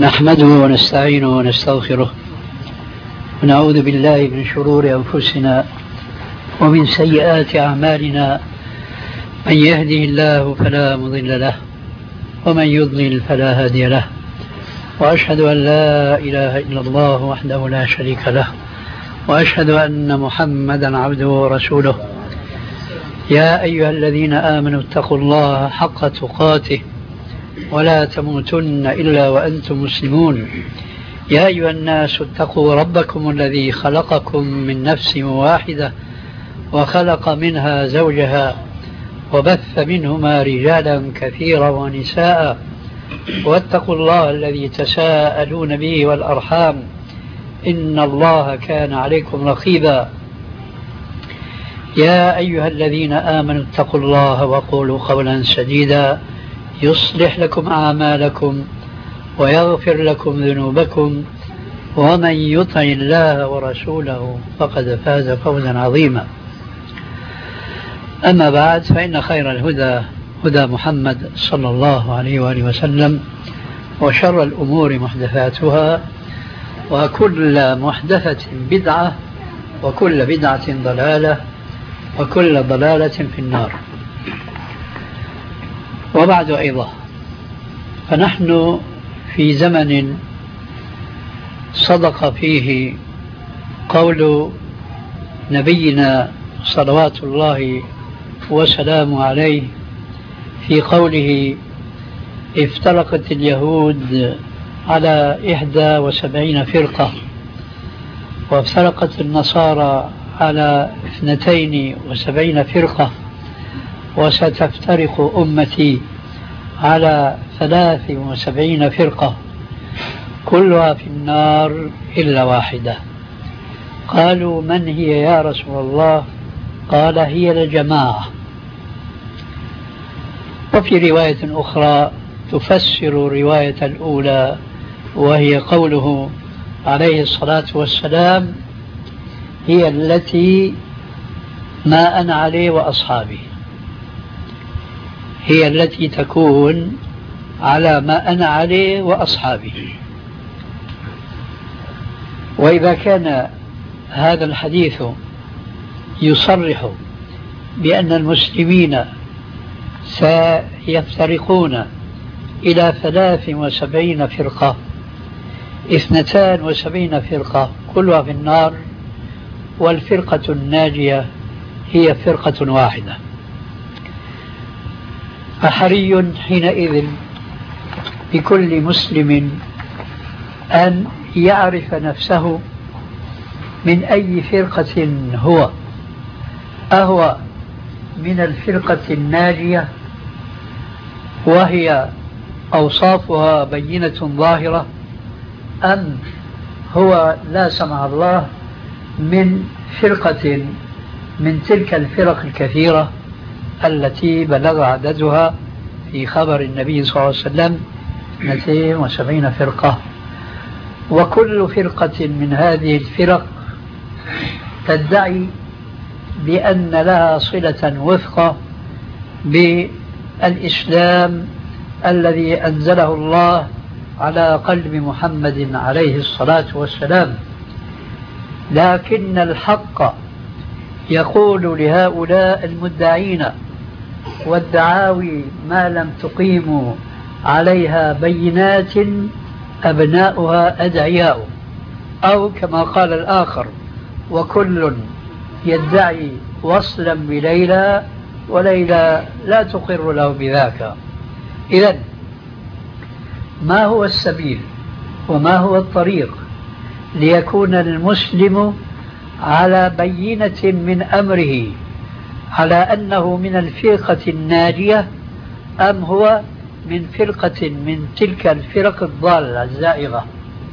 نحمده ونستعينه ونستغفره ونعوذ بالله من شرور أنفسنا ومن سيئات أعمالنا. من يهده الله فلا مضل له ومن يضلل فلا هادي له، وأشهد أن لا إله إلا الله وحده لا شريك له، وأشهد أن محمدا عبده ورسوله. يا أيها الذين آمنوا اتقوا الله حق تقاته ولا تموتن إلا وأنتم مسلمون. يا أيها الناس اتقوا ربكم الذي خلقكم من نفس واحدة وخلق منها زوجها وبث منهما رجالا كثيرا ونساء، واتقوا الله الذي تساءلون به والأرحام إن الله كان عليكم رقيبا. يا أيها الذين آمنوا اتقوا الله وقولوا قولا سديدا يصلح لكم أعمالكم ويغفر لكم ذنوبكم، ومن يطع الله ورسوله فقد فاز فوزا عظيما. أما بعد، فإن خير الهدى هدى محمد صلى الله عليه وآله وسلم، وشر الأمور محدثاتها، وكل محدثة بدعة، وكل بدعة ضلالة، وكل ضلالة في النار. وبعد أيضا، فنحن في زمن صدق فيه قول نبينا صلوات الله وسلامه عليه في قوله: افترقت اليهود على 71 فرقة، وافترقت النصارى على 72 فرقة، وستفترق أمتي على 73 فرقة كلها في النار إلا واحدة. قالوا: من هي يا رسول الله؟ قال: هي الجماعة. وفي رواية أخرى تفسر الرواية الأولى، وهي قوله عليه الصلاة والسلام: هي التي ما أنا عليه وأصحابي، هي التي تكون على ما أنا عليه وأصحابي. وإذا كان هذا الحديث يصرح بأن المسلمين سيفترقون إلى 73 فرقة، 72 فرقة كلها في النار، والفرقة الناجية هي فرقة واحدة، فحري حينئذ بكل مسلم أن يعرف نفسه من أي فرقة هو، أهو من الفرقة الناجية وهي أوصافها بينة ظاهرة، أم هو لا سمح الله من فرقة من تلك الفرق الكثيرة التي بلغ عددها في خبر النبي صلى الله عليه وسلم 72 فرقة. وكل فرقة من هذه الفرق تدعي بأن لها صلة وثقة بالإسلام الذي أنزله الله على قلب محمد عليه الصلاة والسلام. لكن الحق يقول لهؤلاء المدعين والدعاوي: ما لم تقيموا عليها بينات أبناؤها أدعياء، أو كما قال الآخر: وكل يدعي وصلا بليلى وليلى لا تقر له بذاك. إذن ما هو السبيل وما هو الطريق ليكون المسلم على بينة من أمره على أنه من الفرقة الناجية، أم هو من فرقة من تلك الفرق الضالة الزائغة؟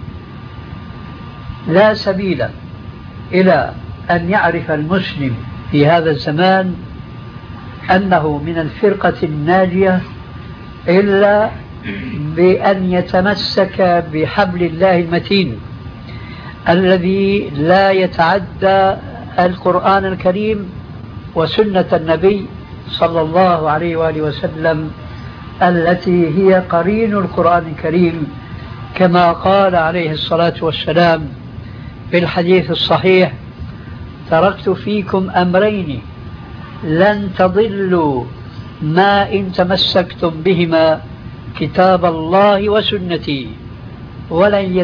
لا سبيل إلى أن يعرف المسلم في هذا الزمان أنه من الفرقة الناجية إلا بأن يتمسك بحبل الله المتين الذي لا يتعدى القرآن الكريم وسنة النبي صلى الله عليه وآله وسلم التي هي قرين القرآن الكريم كما قال عليه الصلاة والسلام في الحديث الصحيح: تركت فيكم أمرين لن تضلوا ما إن تمسكتم بهما، كتاب الله وسنتي، ولن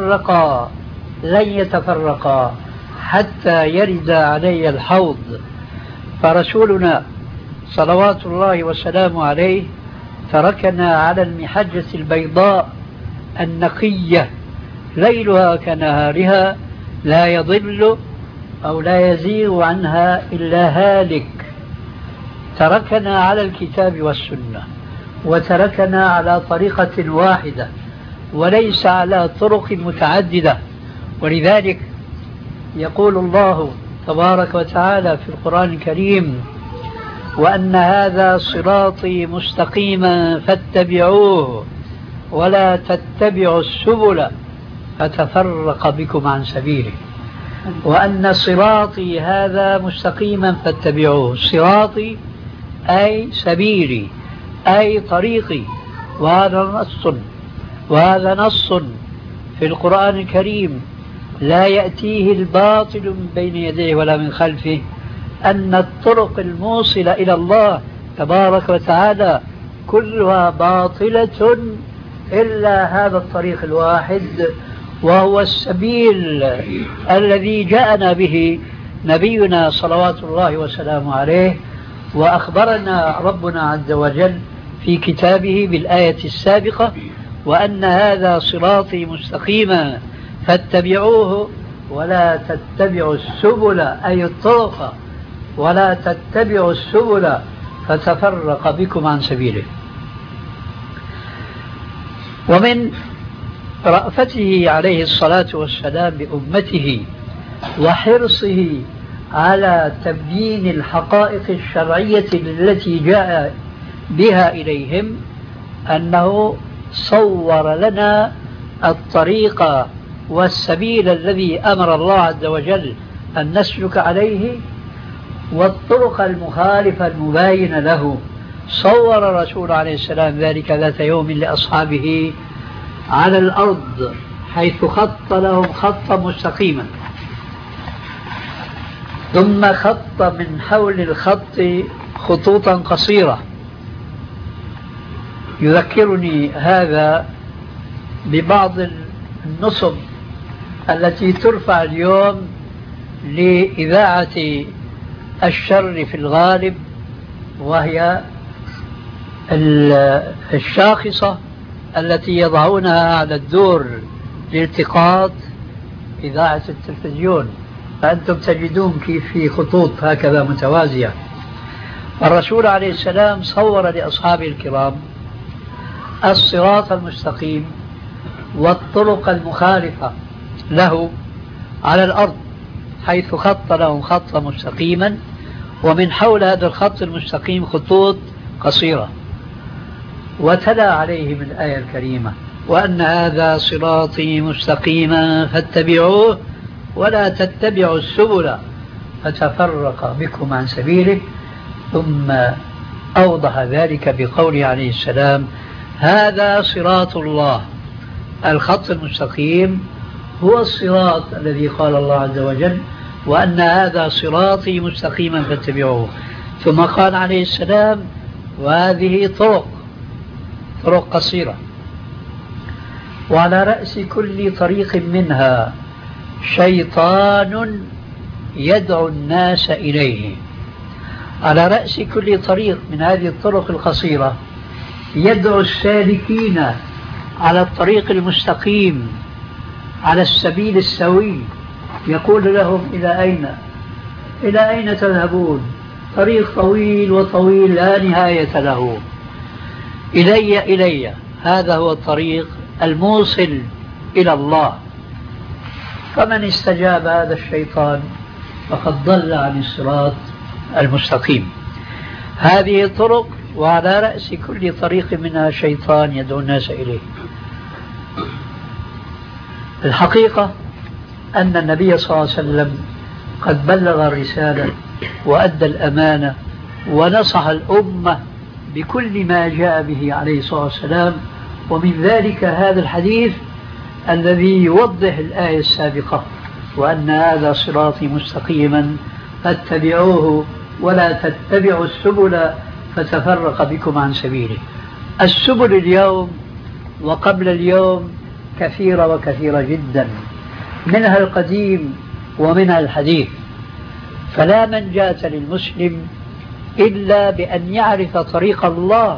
يتفرقا حتى يرد علي الحوض. فرسولنا صلوات الله وسلامه عليه تركنا على المحجة البيضاء النقية ليلها كنهارها، لا يضل أو لا يزيغ عنها إلا هالك. تركنا على الكتاب والسنة، وتركنا على طريقة واحدة وليس على طرق متعددة. ولذلك يقول الله تبارك وتعالى في القرآن الكريم: وأن هذا صراطي مستقيما فاتبعوه ولا تتبعوا السبل فتفرق بكم عن سبيله. وأن صراطي هذا مستقيما فاتبعوه، صراطي أي سبيلي أي طريقي، وهذا نص في القرآن الكريم لا يأتيه الباطل من بين يديه ولا من خلفه، أن الطرق الموصلة إلى الله تبارك وتعالى كلها باطلة إلا هذا الطريق الواحد، وهو السبيل الذي جاءنا به نبينا صلوات الله وسلامه عليه. وأخبرنا ربنا عز وجل في كتابه بالآية السابقة: وأن هذا صراطي مستقيما فاتبعوه ولا تتبعوا السبل، أي الطرق، ولا تتبعوا السبل فتفرق بكم عن سبيله. ومن رأفته عليه الصلاة والسلام بأمته وحرصه على تبيين الحقائق الشرعية التي جاء بها إليهم أنه صور لنا الطريق والسبيل الذي أمر الله عز وجل أن نسلك عليه، والطرق المخالفة المباينة له. صور الرسول عليه السلام ذلك ذات يوم لأصحابه على الأرض، حيث خط لهم خطا مستقيما، ثم خط من حول الخط خطوطا قصيرة. يذكرني هذا ببعض النصب التي ترفع اليوم لإذاعة الشر في الغالب، وهي الشاخصة التي يضعونها على الدور لالتقاط إذاعة التلفزيون، فأنتم تجدون كيف في خطوط هكذا متوازية. الرسول عليه السلام صور لأصحابه الكرام الصراط المستقيم والطرق المخالفة له على الأرض، حيث خط لهم خطا مستقيما، ومن حول هذا الخط المستقيم خطوط قصيرة، وتلا عليهم الآية الكريمة: وأن هذا صراطي مستقيما فاتبعوه ولا تتبعوا السبل فتفرق بكم عن سبيله. ثم أوضح ذلك بقوله عليه السلام: هذا صراط الله. الخط المستقيم هو الصراط الذي قال الله عز وجل: وأن هذا صراطي مستقيما فاتبعوه. ثم قال عليه السلام: وهذه طرق قصيرة، وعلى رأس كل طريق منها شيطان يدعو الناس إليه. على رأس كل طريق من هذه الطرق القصيرة يدعو السالكين على الطريق المستقيم، على السبيل السوي، يقول لهم: إلى أين تذهبون؟ طريق طويل وطويل لا نهاية له. إلي. هذا هو الطريق الموصل إلى الله. فمن استجاب هذا الشيطان فقد ضل عن الصراط المستقيم. هذه الطرق، وعلى رأس كل طريق منها شيطان يدعو الناس إليه. الحقيقة أن النبي صلى الله عليه وسلم قد بلغ الرسالة وأدى الأمانة ونصح الأمة بكل ما جاء به عليه الصلاة والسلام، ومن ذلك هذا الحديث الذي يوضح الآية السابقة وأن هذا صراطي مستقيما فاتبعوه ولا تتبعوا السبل فتفرق بكم عن سبيله. السبل اليوم وقبل اليوم كثيرة وكثيرة جدا، منها القديم ومنها الحديث، فلا منجاة للمسلم إلا بأن يعرف طريق الله،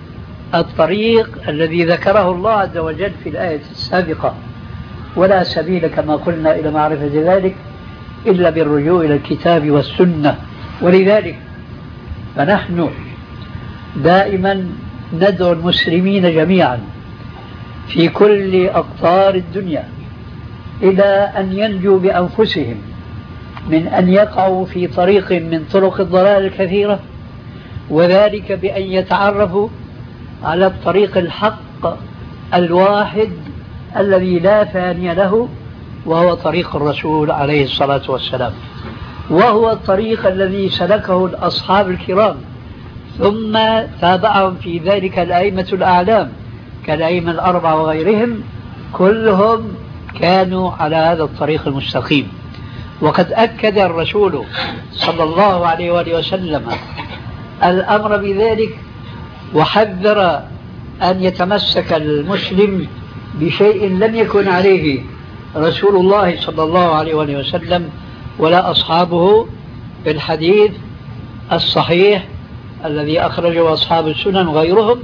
الطريق الذي ذكره الله عز وجل في الآية السابقة، ولا سبيل كما قلنا إلى معرفة ذلك إلا بالرجوع إلى الكتاب والسنة. ولذلك فنحن دائما ندعو المسلمين جميعا في كل أقطار الدنيا إلى أن ينجوا بأنفسهم من أن يقعوا في طريق من طرق الضلال الكثيرة، وذلك بأن يتعرفوا على الطريق الحق الواحد الذي لا ثاني له، وهو طريق الرسول عليه الصلاة والسلام، وهو الطريق الذي سلكه الأصحاب الكرام ثم تابعهم في ذلك الأئمة الأعلام كالأئمة الأربعة وغيرهم، كلهم كانوا على هذا الطريق المستقيم. وقد أكد الرسول صلى الله عليه وآله وسلم الأمر بذلك، وحذر أن يتمسك المسلم بشيء لم يكن عليه رسول الله صلى الله عليه وآله وسلم ولا أصحابه، في الحديث الصحيح الذي أخرجه أصحاب السنن وغيرهم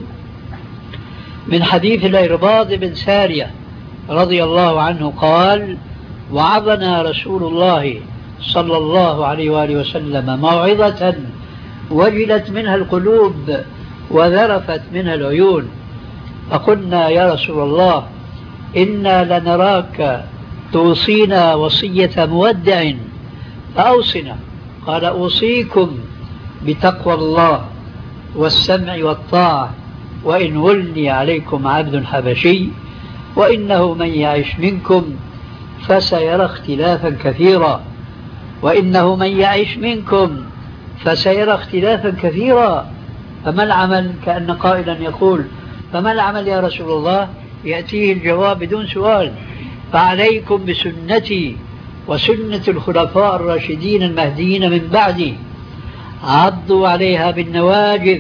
من حديث الإرباض بن سارية رضي الله عنه قال: وعظنا رسول الله صلى الله عليه وآله وسلم موعظة وجلت منها القلوب وذرفت منها العيون، فقلنا يا رسول الله إنا لنراك توصينا وصية مودع فأوصنا. قال: أوصيكم بتقوى الله والسمع والطاعة وإن ولي عليكم عبد حبشي وإنه من يعش منكم فسيرى اختلافا كثيرا، وإنه من يعش منكم فسيرى اختلافا كثيرا. فما العمل؟ كأن قائلا يقول: فما العمل يا رسول الله؟ يأتيه الجواب بدون سؤال: فعليكم بسنتي وسنة الخلفاء الراشدين المهديين من بعدي، عضوا عليها بالنواجذ،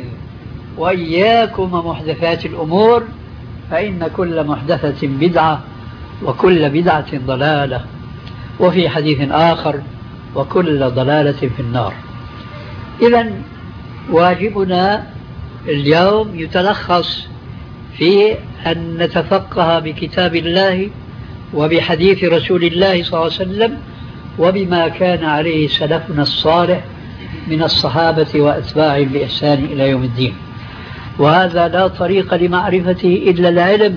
وإياكم ومحدثات الأمور، فإن كل محدثة بدعة وكل بدعة ضلالة، وفي حديث آخر: وكل ضلالة في النار. إذن واجبنا اليوم يتلخص في أن نتفقه بكتاب الله وبحديث رسول الله صلى الله عليه وسلم وبما كان عليه سلفنا الصالح من الصحابة وأتباعهم بإحسان إلى يوم الدين. وهذا لا طريق لمعرفته إلا العلم،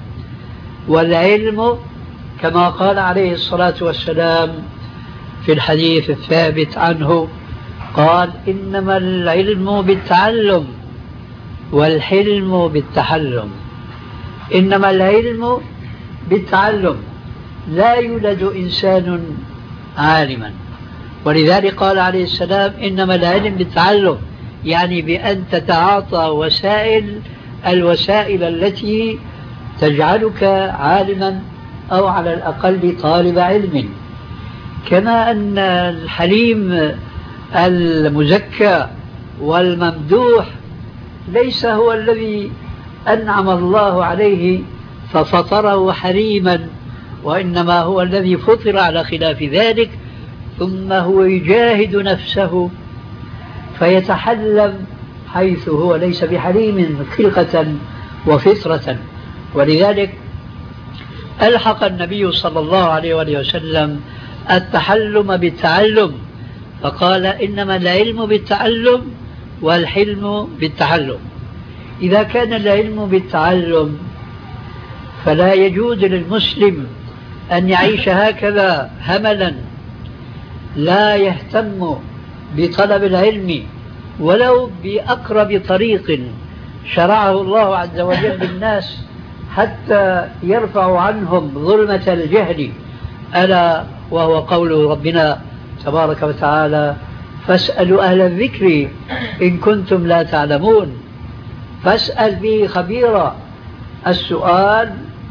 والعلم كما قال عليه الصلاة والسلام في الحديث الثابت عنه قال: إنما العلم بالتعلم والحلم بالتحلم. إنما العلم بالتعلم، لا يولد إنسان عالما، ولذلك قال عليه السلام: إنما العلم بالتعلم، يعني بأن تتعاطى الوسائل التي تجعلك عالما أو على الأقل طالب علم. كما أن الحليم المزكى والممدوح ليس هو الذي أنعم الله عليه ففطره حليما، وإنما هو الذي فطر على خلاف ذلك، ثم هو يجاهد نفسه فيتحلم حيث هو ليس بحليم خلقة وفطرة. ولذلك ألحق النبي صلى الله عليه وآله وسلم التحلم بالتعلم، فقال: إنما العلم بالتعلم والحلم بالتحلم. إذا كان العلم بالتعلم فلا يجوز للمسلم أن يعيش هكذا هملا لا يهتم بطلب العلم ولو بأقرب طريق شرعه الله عز وجل للناس حتى يرفع عنهم ظلمة الجهل، ألا وهو قول ربنا تبارك وتعالى: فاسألوا أهل الذكر إن كنتم لا تعلمون. فاسأل به خبيرا. السؤال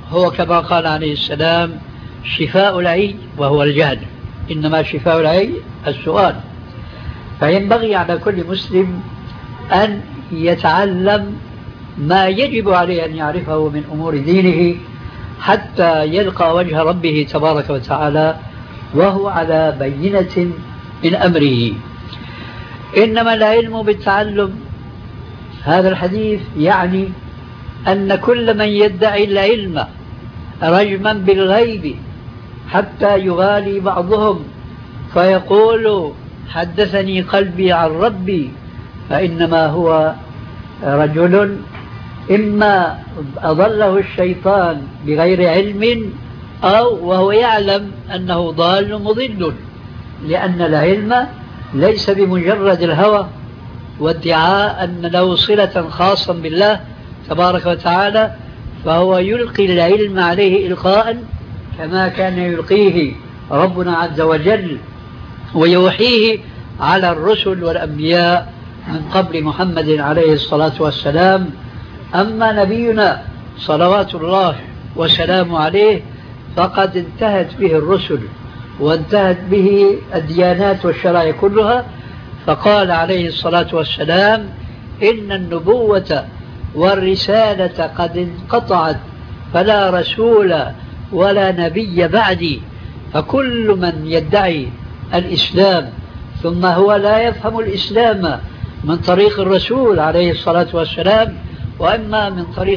هو كما قال عليه السلام شفاء العي وهو الجهل، إنما شفاء العي السؤال. فينبغي على كل مسلم أن يتعلم ما يجب عليه أن يعرفه من أمور دينه حتى يلقى وجه ربه تبارك وتعالى وهو على بينة من أمره. إنما العلم بالتعلم، هذا الحديث يعني أن كل من يدعي العلم رجما بالغيب حتى يغالي بعضهم فيقول حدثني قلبي عن ربي، فإنما هو رجل إما أضله الشيطان بغير علم أو وهو يعلم أنه ضال مضل، لأن العلم ليس بمجرد الهوى وادعاء أن له صلة خاصة بالله تبارك وتعالى، فهو يلقي العلم عليه إلقاء كما كان يلقيه ربنا عز وجل ويوحيه على الرسل والأنبياء من قبل محمد عليه الصلاة والسلام. أما نبينا صلوات الله وسلامه عليه فقد انتهت به الرسل وانتهت به الديانات والشرائع كلها، فقال عليه الصلاة والسلام إن النبوة والرسالة قد انقطعت فلا رسول ولا نبي بعدي. فكل من يدعي الإسلام ثم هو لا يفهم الإسلام من طريق الرسول عليه الصلاة والسلام وإما من طريق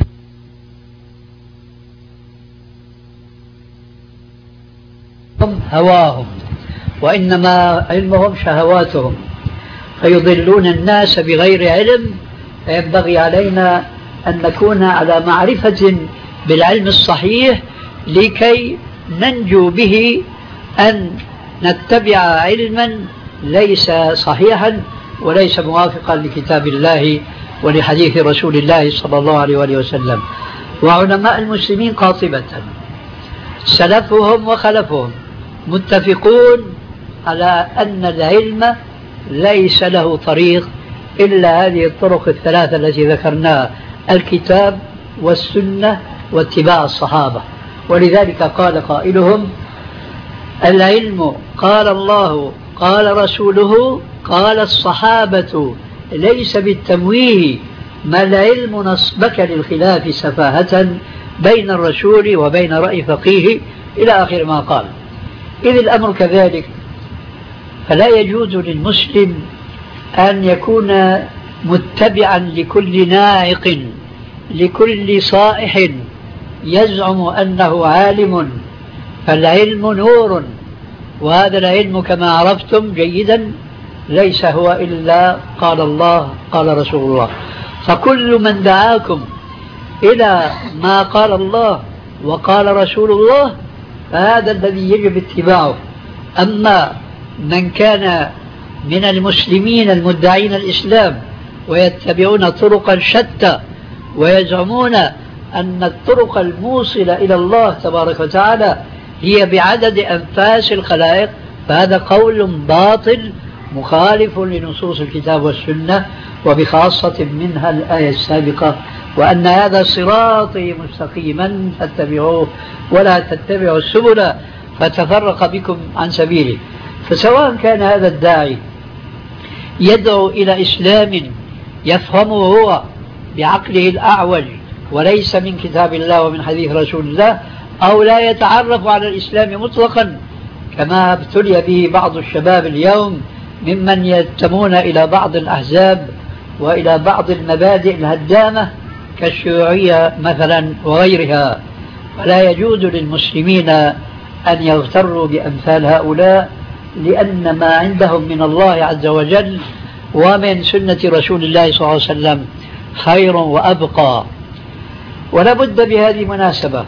هواهم وإنما علمهم شهواتهم فيضلون الناس بغير علم، فينبغي علينا أن نكون على معرفة بالعلم الصحيح لكي ننجو به أن نتبع علما ليس صحيحا وليس موافقا لكتاب الله ولحديث رسول الله صلى الله عليه وآله وسلم. وعلماء المسلمين قاطبة سلفهم وخلفهم متفقون على أن العلم ليس له طريق إلا هذه الطرق الثلاثة التي ذكرناها: الكتاب والسنة واتباع الصحابة. ولذلك قال قائلهم: العلم قال الله قال رسوله قال الصحابة ليس بالتمويه، ما العلم نصبك للخلاف سفاهة بين الرسول وبين رأي فقيه، إلى آخر ما قال. إذ الأمر كذلك، فلا يجوز للمسلم أن يكون متبعا لكل ناعق لكل صائح يزعم أنه عالم، فالعلم نور، وهذا العلم كما عرفتم جيدا ليس هو إلا قال الله قال رسول الله. فكل من دعاكم إلى ما قال الله وقال رسول الله فهذا الذي يجب اتباعه. أما من كان من المسلمين المدعين الإسلام ويتبعون طرقا شتى ويزعمون أن الطرق الموصلة إلى الله تبارك وتعالى هي بعدد أنفاس الخلائق، فهذا قول باطل مخالف لنصوص الكتاب والسنة، وبخاصة منها الآية السابقة: وأن هذا صراطي مستقيما فاتبعوه ولا تتبعوا السبل فتفرق بكم عن سبيله. فسواء كان هذا الداعي يدعو إلى إسلام يفهمه هو بعقله الأعوج وليس من كتاب الله ومن حديث رسول الله، أو لا يتعرف على الإسلام مطلقا كما ابتلي به بعض الشباب اليوم ممن ينتمون إلى بعض الأحزاب وإلى بعض المبادئ الهدامة كالشيوعية مثلا وغيرها. فلا يجوز للمسلمين أن يغتروا بأمثال هؤلاء، لأن ما عندهم من الله عز وجل ومن سنة رسول الله صلى الله عليه وسلم خير وأبقى. ولا بد بهذه المناسبة